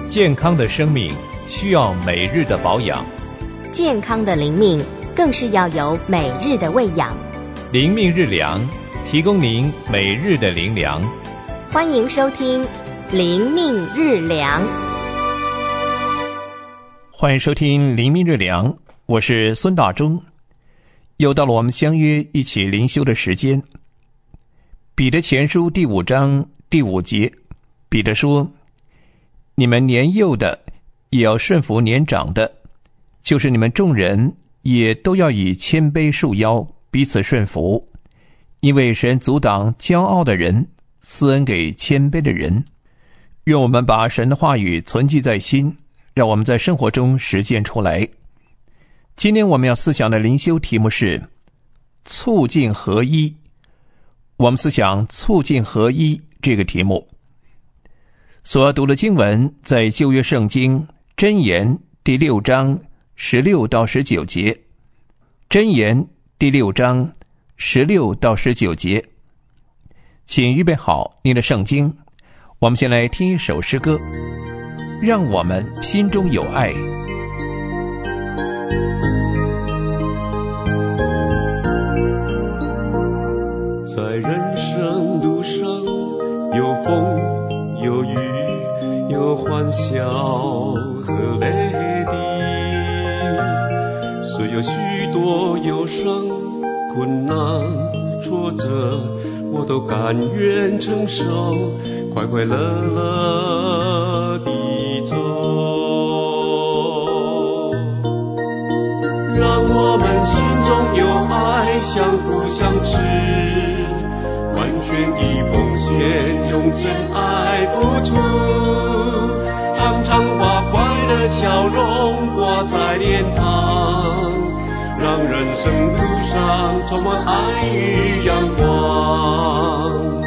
健康的生命需要每日的保养， 健康的灵命更是要有每日的喂养。 灵命日粮，提供您每日的灵粮。 欢迎收听灵命日粮。 欢迎收听灵命日粮，我是孙大中。又到了我们相约一起灵修的时间。彼得前书第5章第5节，彼得说：你们年幼的也要顺服年长的，就是你们众人也都要以谦卑束腰，彼此顺服，因为神阻挡骄傲的人，赐恩给谦卑的人。愿我们把神的话语存记在心，让我们在生活中实践出来。今天我们要思想的灵修题目是促进合一。我们思想促进合一这个题目。所要读的经文在旧约圣经箴言第6章16到19节。箴言第6章16到19节。请预备好您的圣经，我们先来听一首诗歌，让我们心中有爱。 在人生路上，有风有雨，有欢笑和泪滴，虽有许多忧伤困难挫折，我都甘愿承受，快快乐乐地走。让我们心中有爱，相扶相持，完全的奉献，用真爱付出，常常把快乐笑容挂在脸庞，让人生路上充满爱与阳光。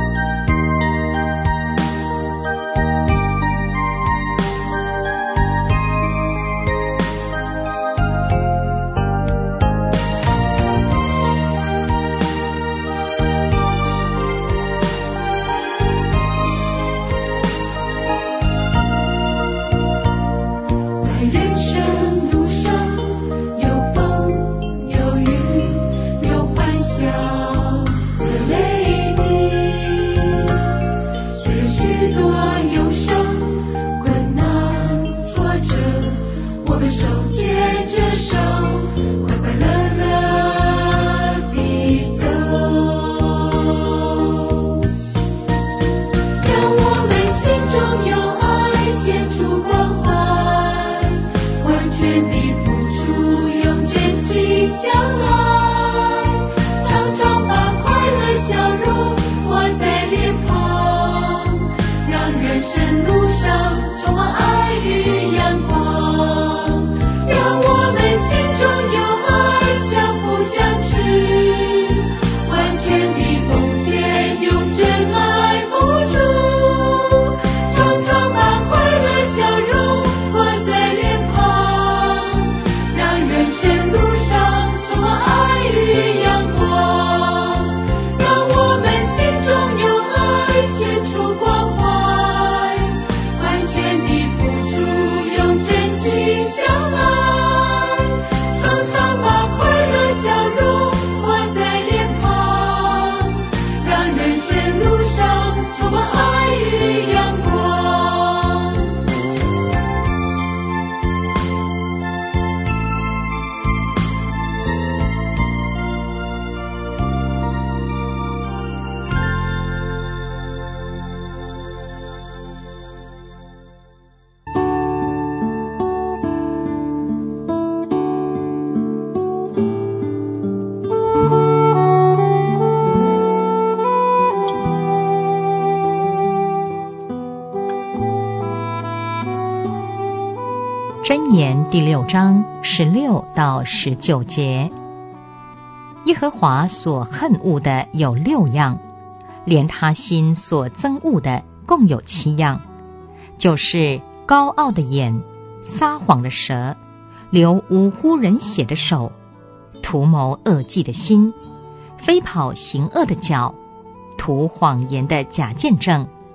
箴言第6章16到19节。耶和华所恨恶的有6样，连他心所憎恶的共有7样，就是高傲的眼、撒谎的舌、流无辜人血的手、图谋恶计的心、飞跑行恶的脚、图谎言的假见证、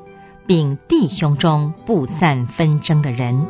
并弟兄中不散纷争的人。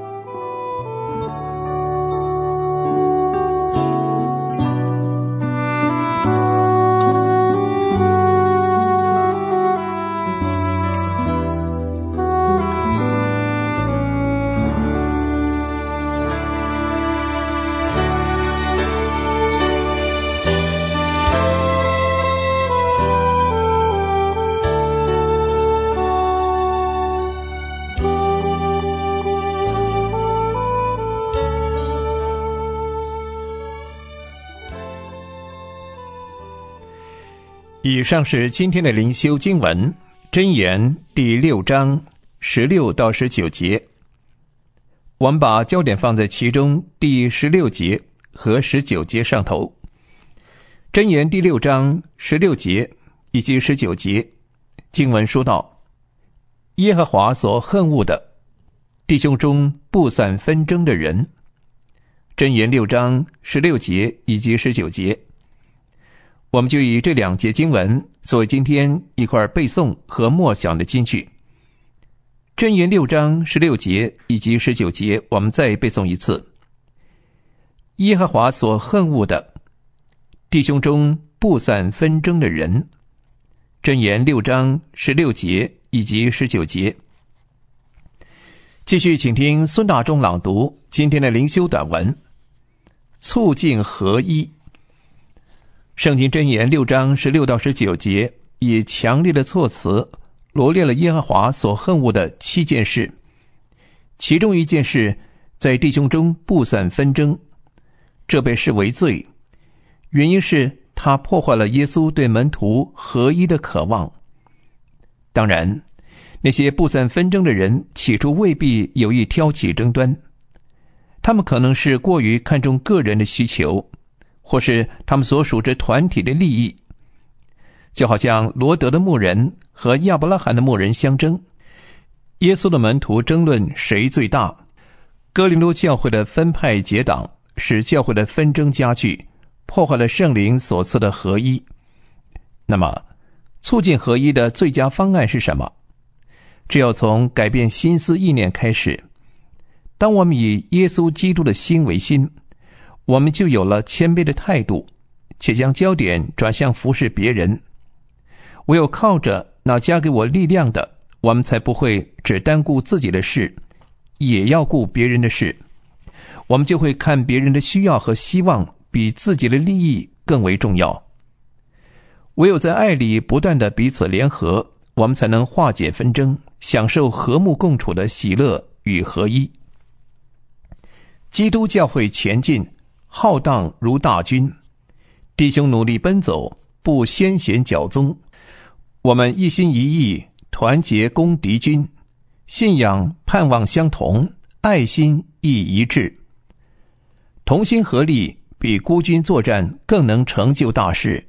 以上是今天的灵修经文，箴言第6章16到19节。我们把焦点放在其中第16节和19节上头。箴言第6章16节以及19节，经文说道：耶和华所恨恶的，弟兄中不散纷争的人。箴言6章16节以及19节，我们就以这2节经文作为今天一块背诵和默想的金句。箴言6章16节以及19节，我们再背诵一次。耶和华所恨恶的，弟兄中不散纷争的人。箴言6章16节以及19节。继续请听孙大中朗读今天的灵修短文，促进合一。圣经箴言6章16到19节以强烈的措辞罗列了耶和华所恨恶的7件事，其中一件事在弟兄中不散纷争，这被视为罪，原因是他破坏了耶稣对门徒合一的渴望。当然，那些不散纷争的人起初未必有意挑起争端，他们可能是过于看重个人的需求，或是他们所属之团体的利益，就好像罗德的牧人和亚伯拉罕的牧人相争，耶稣的门徒争论谁最大，哥林多教会的分派结党，使教会的纷争加剧，破坏了圣灵所赐的合一。那么，促进合一的最佳方案是什么？只要从改变心思意念开始。当我们以耶稣基督的心为心，我们就有了谦卑的态度，且将焦点转向服侍别人。唯有靠着那加给我力量的，我们才不会只单顾自己的事，也要顾别人的事。我们就会看别人的需要和希望比自己的利益更为重要。唯有在爱里不断的彼此联合，我们才能化解纷争，享受和睦共处的喜乐与合一。基督教会前进，浩荡如大军，弟兄努力奔走，不先贤脚踪。我们一心一意，团结攻敌军，信仰盼望相同，爱心亦一致。同心合力，比孤军作战更能成就大事。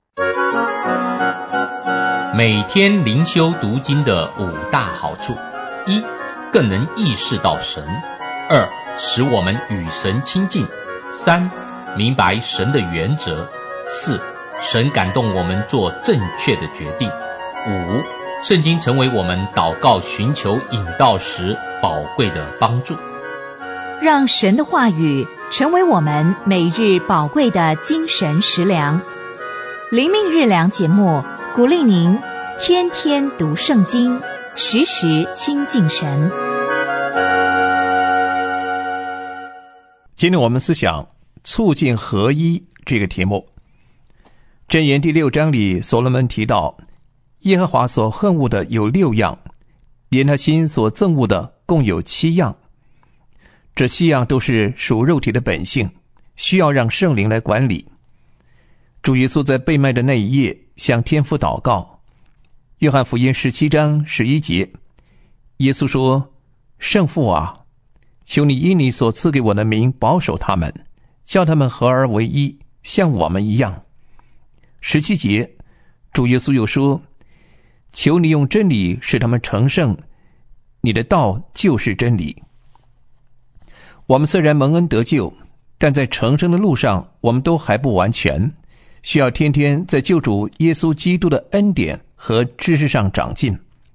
每天灵修读经的5大好处： 1. 更能意识到神； 2. 使我们与神亲近； 3. 明白神的原则； 4. 神感动我们做正确的决定； 5. 圣经成为我们祷告寻求引导时宝贵的帮助。 让神的话语成为我们每日宝贵的精神食粮。灵命日粮节目鼓励您天天读圣经，时时亲近神。 今天我们思想促进合一这个题目。箴言第6章里，所罗门提到耶和华所恨恶的有6样，连他心所憎恶的共有7样。这7样都是属肉体的本性，需要让圣灵来管理。主耶稣在被卖的那一夜向天父祷告。约翰福音17章11节，耶稣说：圣父啊，求你因你所赐给我的名保守他们，叫他们合而为一，像我们一样。17节，主耶稣又说：求你用真理使他们成圣，你的道就是真理。我们虽然蒙恩得救，但在成圣的路上，我们都还不完全，需要天天在救主耶稣基督的恩典和知识上长进，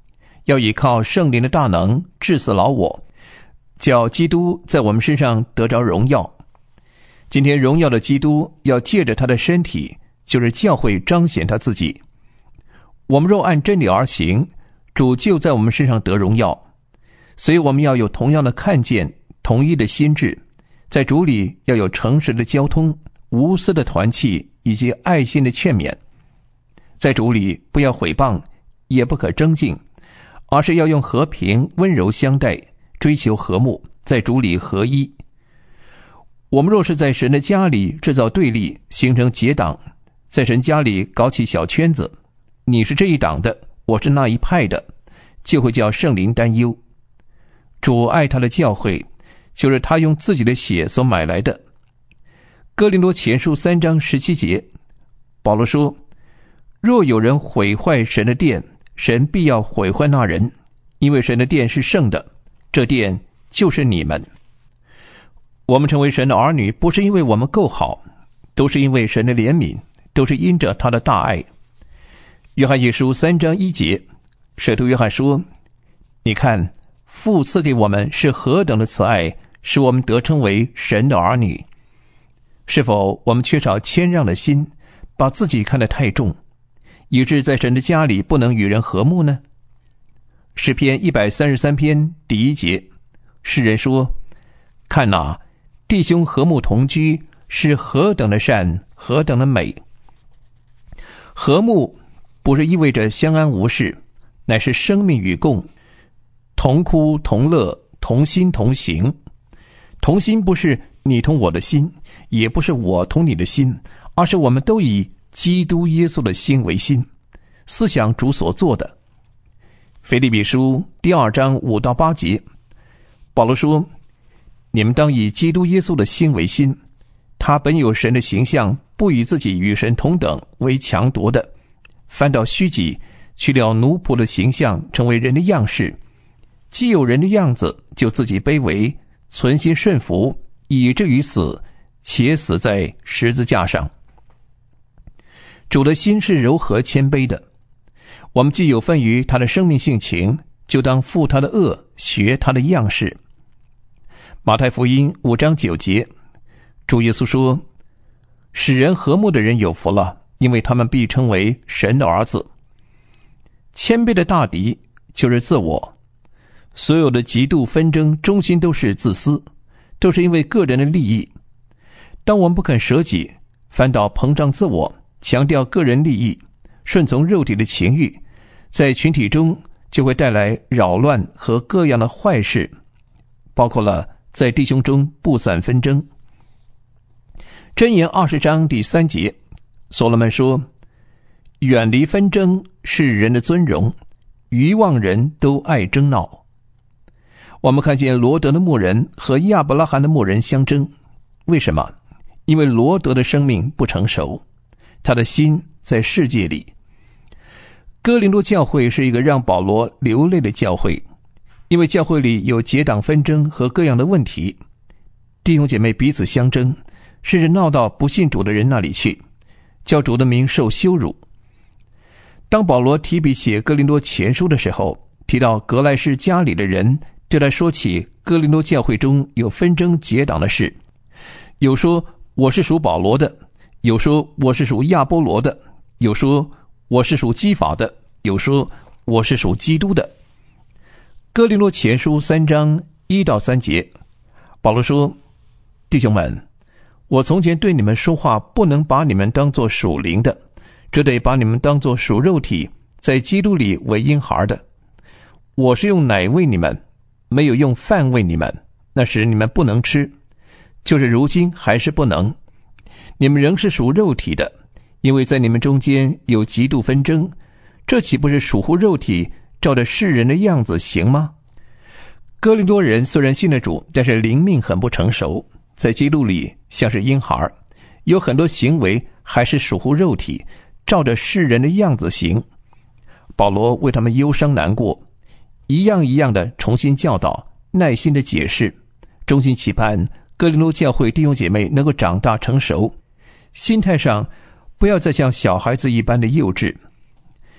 要依靠圣灵的大能治死老我，叫基督在我们身上得着荣耀。今天荣耀的基督要借着他的身体，就是教会，彰显他自己。我们若按真理而行，主就在我们身上得荣耀。所以我们要有同样的看见，统一的心智，在主里要有诚实的交通，无私的团契，以及爱心的劝勉。在主里不要毁谤，也不可争竞，而是要用和平温柔相待，追求和睦，在主里合一。我们若是在神的家里制造对立，形成结党，在神家里搞起小圈子，你是这一党的，我是那一派的，就会叫圣灵担忧。主爱他的教会，就是他用自己的血所买来的。哥林多前书3章17节，保罗说，若有人毁坏神的殿，神必要毁坏那人，因为神的殿是圣的，这殿就是你们。我们成为神的儿女，不是因为我们够好，都是因为神的怜悯，都是因着他的大爱。约翰一书3章1节，使徒约翰说，你看，父赐给我们是何等的慈爱，使我们得称为神的儿女。是否我们缺少谦让的心，把自己看得太重，以致在神的家里不能与人和睦呢？诗篇133篇第1节，诗人说，看哪，弟兄和睦同居，是何等的善，何等的美。和睦不是意味着相安无事，乃是生命与共，同哭同乐，同心同行。同心不是你同我的心，也不是我同你的心，而是我们都以基督耶稣的心为心，思想主所做的。腓立比书2章5到8节，保罗说，你们当以基督耶稣的心为心，他本有神的形象，不以自己与神同等为强夺的，反倒虚己，去了奴仆的形象，成为人的样式。既有人的样子，就自己卑微，存心顺服，以至于死，且死在十字架上。主的心是柔和谦卑的，我们既有份于他的生命性情，就当负他的恶，学他的样式。马太福音5章9节，主耶稣说，使人和睦的人有福了，因为他们必称为神的儿子。谦卑的大敌就是自我，所有的嫉妒纷争中心都是自私，都是因为个人的利益。当我们不肯舍己，反倒膨胀自我，强调个人利益，顺从肉体的情欲，在群体中就会带来扰乱和各样的坏事，包括了在弟兄中布散纷争。箴言20章第3节，所罗门说，远离纷争是人的尊荣，愚妄人都爱争闹。我们看见罗德的牧人和亚伯拉罕的牧人相争，为什么？因为罗德的生命不成熟，他的心在世界里。哥林多教会是一个让保罗流泪的教会，因为教会里有结党纷争和各样的问题，弟兄姐妹彼此相争，甚至闹到不信主的人那里去，叫主的名受羞辱。当保罗提笔写哥林多前书的时候，提到格莱士家里的人，对他说起哥林多教会中有纷争结党的事，有说我是属保罗的，有说我是属亚波罗的，有说我是属基法的，有说我是属基督的。哥林多前书3章1到3节，保罗说，弟兄们，我从前对你们说话，不能把你们当作属灵的，只得把你们当作属肉体，在基督里为婴孩的。我是用奶喂你们，没有用饭喂你们，那时你们不能吃，就是如今还是不能。你们仍是属肉体的，因为在你们中间有嫉妒纷争，这岂不是属乎肉体，照着世人的样子行吗？哥林多人虽然信了主，但是灵命很不成熟，在基督里像是婴孩，有很多行为还是属乎肉体，照着世人的样子行。保罗为他们忧伤难过，一样一样的重新教导，耐心的解释，衷心期盼哥林多教会弟兄姐妹能够长大成熟，心态上不要再像小孩子一般的幼稚。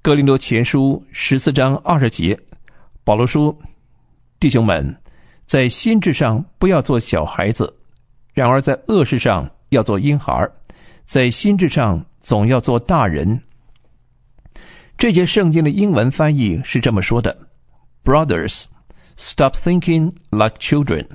哥林多前书14章20节，保罗说：弟兄们，在心智上不要做小孩子，然而在恶事上要做婴孩，在心智上总要做大人。这节圣经的英文翻译是这么说的： Brothers, stop thinking like children.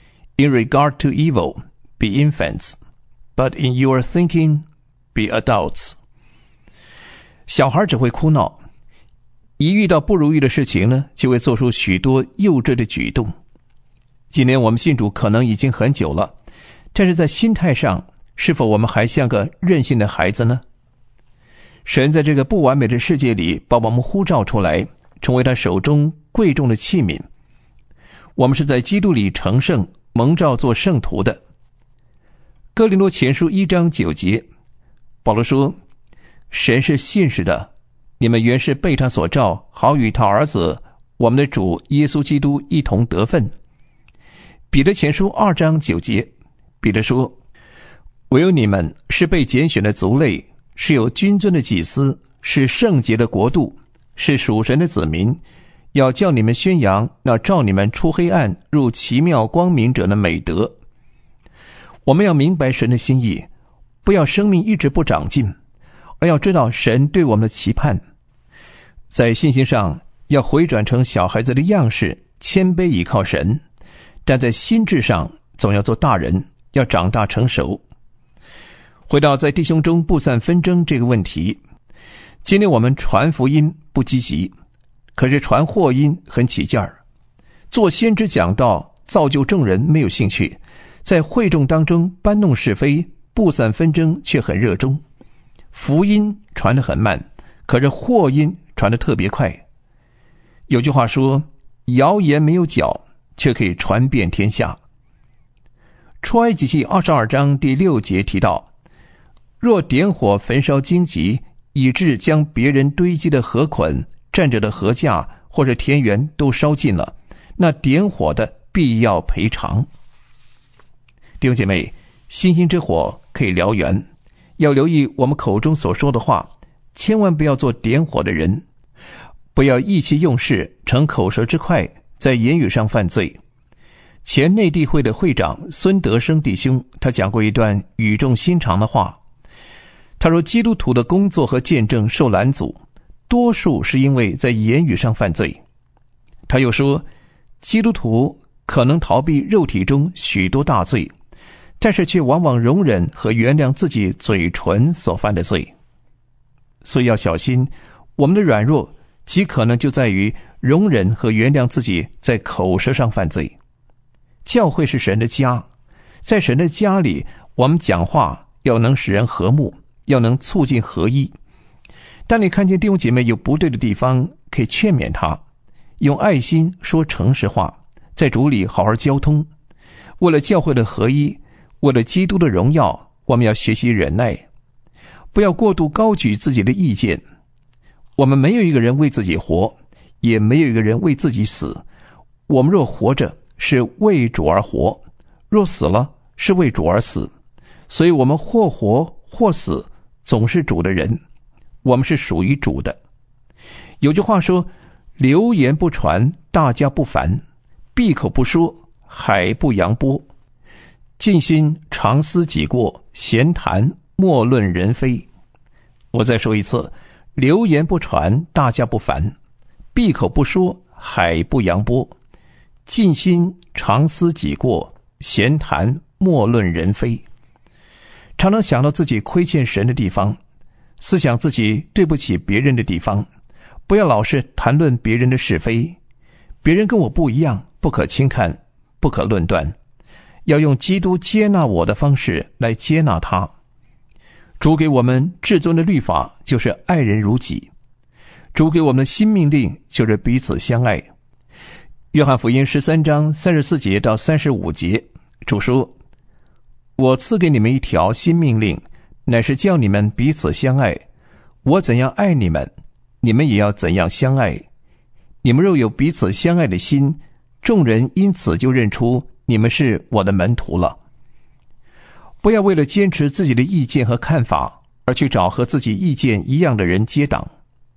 In regard to evil, be infants, but in your thinking, be adults. 小孩只会哭闹，一遇到不如意的事情呢，就会做出许多幼稚的举动。今天我们信主可能已经很久了，但是在心态上，是否我们还像个任性的孩子呢？神在这个不完美的世界里把我们呼召出来，成为他手中贵重的器皿。我们是在基督里成圣，蒙召做圣徒的。哥林多前书1章9节，保罗说：神是信实的，你们原是被他所召，好与他儿子我们的主耶稣基督一同得分。彼得前书2章9节，彼得说：唯有你们是被拣选的族类，是有君尊的祭司，是圣洁的国度，是属神的子民，要叫你们宣扬那召你们出黑暗入奇妙光明者的美德。我们要明白神的心意，不要生命一直不长进，而要知道神对我们的期盼。在信心上要回转成小孩子的样式，谦卑倚靠神，但在心智上总要做大人，要长大成熟。回到在弟兄中不散纷争这个问题，今天我们传福音不积极，可是传祸音很起劲儿。做先知讲道造就众人没有兴趣，在会众当中搬弄是非，不散纷争却很热衷。福音传得很慢，可是祸音传得特别快。有句话说，谣言没有脚，却可以传遍天下。出埃及记22章第6节提到，若点火焚烧荆棘，以致将别人堆积的禾捆、站着的禾架或者田园都烧尽了，那点火的必要赔偿。弟兄姐妹，星星之火可以燎原，要留意我们口中所说的话，千万不要做点火的人，不要意气用事，逞口舌之快，在言语上犯罪。前内地会的会长孙德生弟兄，他讲过一段语重心长的话。他说，基督徒的工作和见证受拦阻，多数是因为在言语上犯罪。他又说，基督徒可能逃避肉体中许多大罪，但是却往往容忍和原谅自己嘴唇所犯的罪。所以要小心，我们的软弱极可能就在于容忍和原谅自己在口舌上犯罪。教会是神的家，在神的家里，我们讲话要能使人和睦，要能促进合一。当你看见弟兄姐妹有不对的地方，可以劝勉他，用爱心说诚实话，在主里好好交通。为了教会的合一，为了基督的荣耀，我们要学习忍耐，不要过度高举自己的意见。我们没有一个人为自己活，也没有一个人为自己死。我们若活着，是为主而活；若死了，是为主而死。所以我们或活或死，总是主的人，我们是属于主的。有句话说，流言不传，大家不烦；闭口不说，海不扬波。尽心常思己过，闲谈莫论人非。我再说一次，流言不传，大家不烦；闭口不说，海不扬波。尽心常思己过，闲谈莫论人非。常常想到自己亏欠神的地方，思想自己对不起别人的地方，不要老是谈论别人的是非。别人跟我不一样，不可轻看，不可论断，要用基督接纳我的方式来接纳他。主给我们至尊的律法就是爱人如己，主给我们的新命令就是彼此相爱。约翰福音13章34节到35节，主说，我赐给你们一条新命令，乃是叫你们彼此相爱。我怎样爱你们，你们也要怎样相爱。你们若有彼此相爱的心，众人因此就认出你们是我的门徒了。不要为了坚持自己的意见和看法，而去找和自己意见一样的人结党，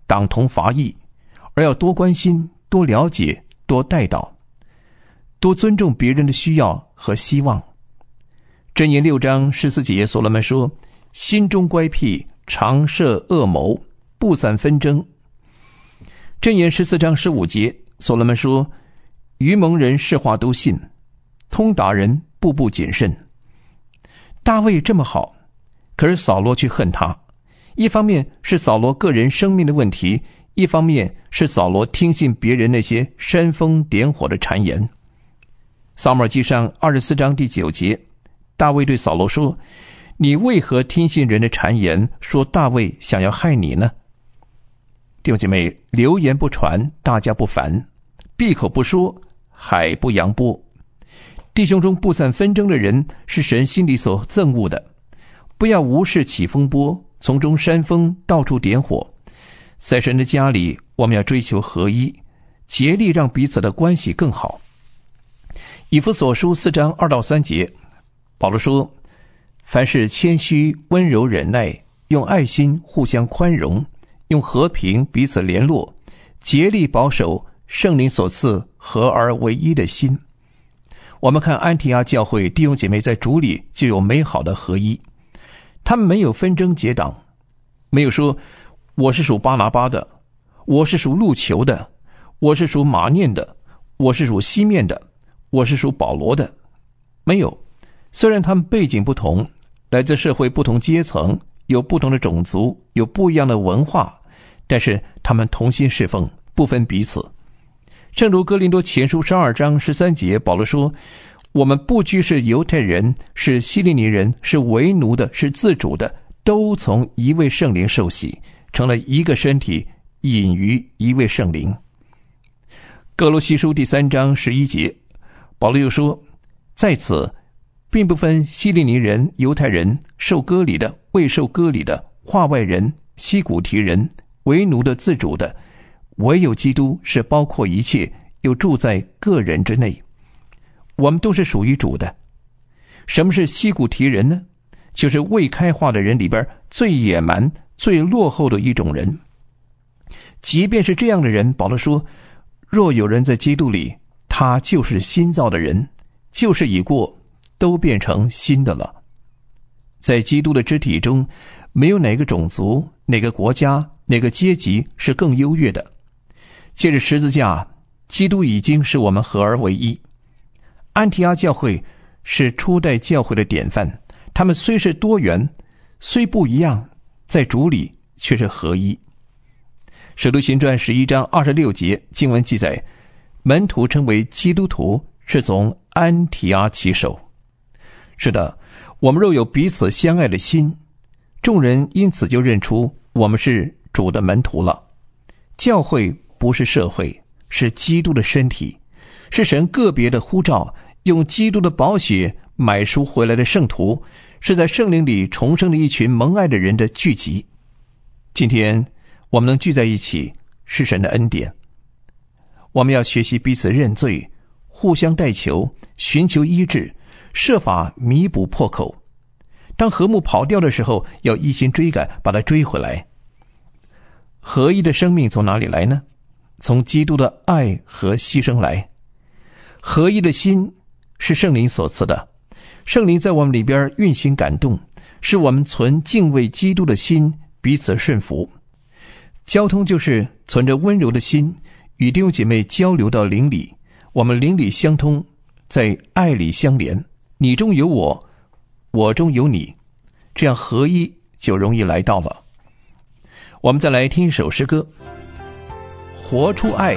党同伐异，而要多关心、多了解、多带导，多尊重别人的需要和希望。箴言6章14节，所罗门说：心中乖僻，常设恶谋，不散纷争。箴言14章15节，所罗门说：愚蒙人是话都信，通达人步步谨慎。大卫这么好，可是扫罗却恨他。一方面是扫罗个人生命的问题，一方面是扫罗听信别人那些煽风点火的谗言。撒母耳记上24章第9节，大卫对扫罗说：你为何听信人的谗言，说大卫想要害你呢？弟兄姐妹，流言不传，大家不烦；闭口不说，海不扬波。弟兄中不散纷争的人，是神心里所憎恶的。不要无事起风波，从中煽风，到处点火。在神的家里，我们要追求合一，竭力让彼此的关系更好。以弗所书4章2到3节，保罗说：凡事谦虚、温柔、忍耐，用爱心互相宽容，用和平彼此联络，竭力保守圣灵所赐合而为一的心。我们看安提阿教会弟兄姐妹在主里就有美好的合一，他们没有纷争结党，没有说我是属巴拿巴的，我是属路求的，我是属马念的，我是属西面的，我是属保罗的。没有。虽然他们背景不同，来自社会不同阶层，有不同的种族，有不一样的文化，但是他们同心侍奉，不分彼此。正如哥林多前书12章13节，保罗说：我们不拘是犹太人，是希利尼人，是为奴的，是自主的，都从一位圣灵受洗，成了一个身体，隐于一位圣灵。哥罗西书第3章11节，保罗又说：在此并不分希利尼人、犹太人，受割礼的、未受割礼的，化外人、西古提人，为奴的、自主的，唯有基督是包括一切，又住在个人之内。我们都是属于主的。什么是西古提人呢？就是未开化的人里边最野蛮、最落后的一种人。即便是这样的人，保罗说：若有人在基督里，他就是新造的人，旧事已过，都变成新的了。在基督的肢体中，没有哪个种族、哪个国家、哪个阶级是更优越的。借着十字架，基督已经使我们合而为一。安提阿教会是初代教会的典范，他们虽是多元，虽不一样，在主里却是合一。使徒行传11章26节经文记载，门徒称为基督徒，是从安提阿起手。是的，我们若有彼此相爱的心，众人因此就认出我们是主的门徒了。教会不是社会，是基督的身体，是神个别的呼召，用基督的宝血买赎回来的圣徒，是在圣灵里重生的一群蒙爱的人的聚集。今天我们能聚在一起，是神的恩典。我们要学习彼此认罪，互相代求，寻求医治，设法弥补破口。当和睦跑掉的时候，要一心追赶，把它追回来。合一的生命从哪里来呢？从基督的爱和牺牲来。合一的心是圣灵所赐的，圣灵在我们里边运行感动，使我们存敬畏基督的心，彼此顺服。交通就是存着温柔的心，与弟兄姐妹交流到灵里，我们灵里相通，在爱里相连，你中有我，我中有你，这样合一就容易来到了。我们再来听一首诗歌，活出爱。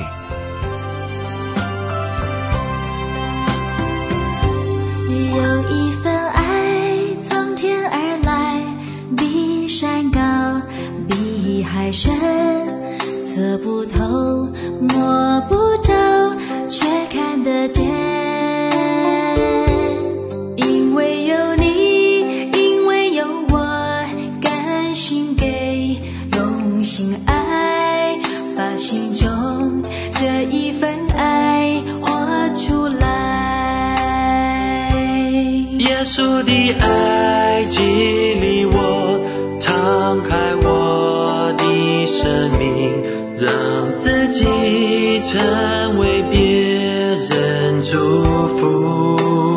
有一份爱从天而来，比山高，比海深，测不透，摸不着，却看得见。因为有你，因为有我，甘心给，用心爱，把心中这一份爱活出来。 耶稣的爱激励我，敞开我的生命， 让自己成为别人祝福。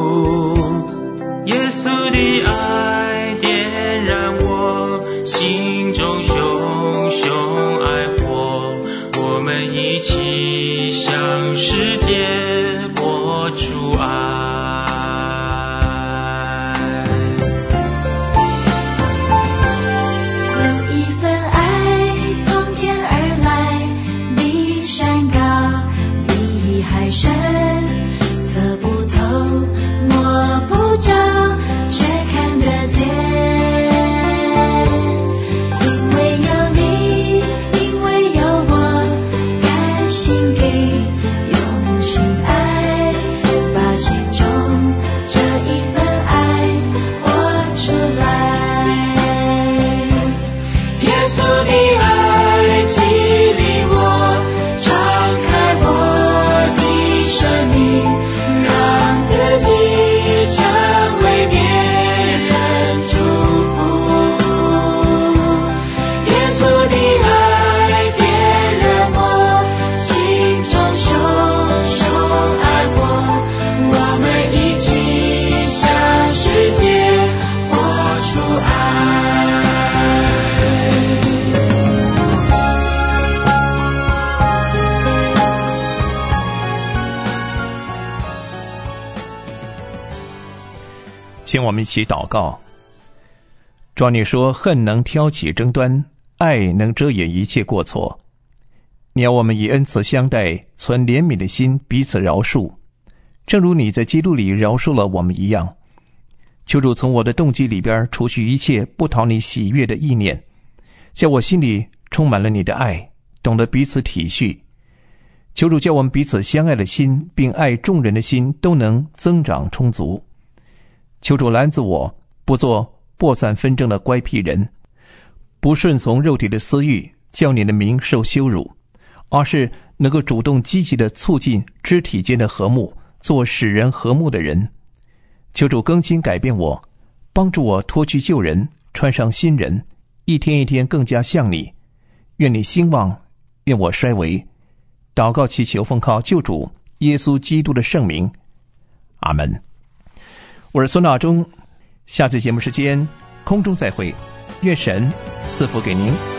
耶稣的爱点燃我心中熊熊爱火，我们一起向世界播出爱。 请我们一起祷告。主啊，你说恨能挑起争端，爱能遮掩一切过错。你要我们以恩慈相待，存怜悯的心，彼此饶恕，正如你在基督里饶恕了我们一样。求主从我的动机里边除去一切不讨你喜悦的意念，叫我心里充满了你的爱，懂得彼此体恤。求主叫我们彼此相爱的心，并爱众人的心都能增长充足。求主拦阻我，不做播散纷争的乖僻人，不顺从肉体的私欲，叫你的名受羞辱，而是能够主动积极地促进肢体间的和睦，做使人和睦的人。求主更新改变我，帮助我脱去旧人，穿上新人，一天一天更加像你。愿你兴旺，愿我衰微。祷告祈求奉靠救主耶稣基督的圣名，阿们。我是孙大中，下次节目时间空中再会，愿神赐福给您。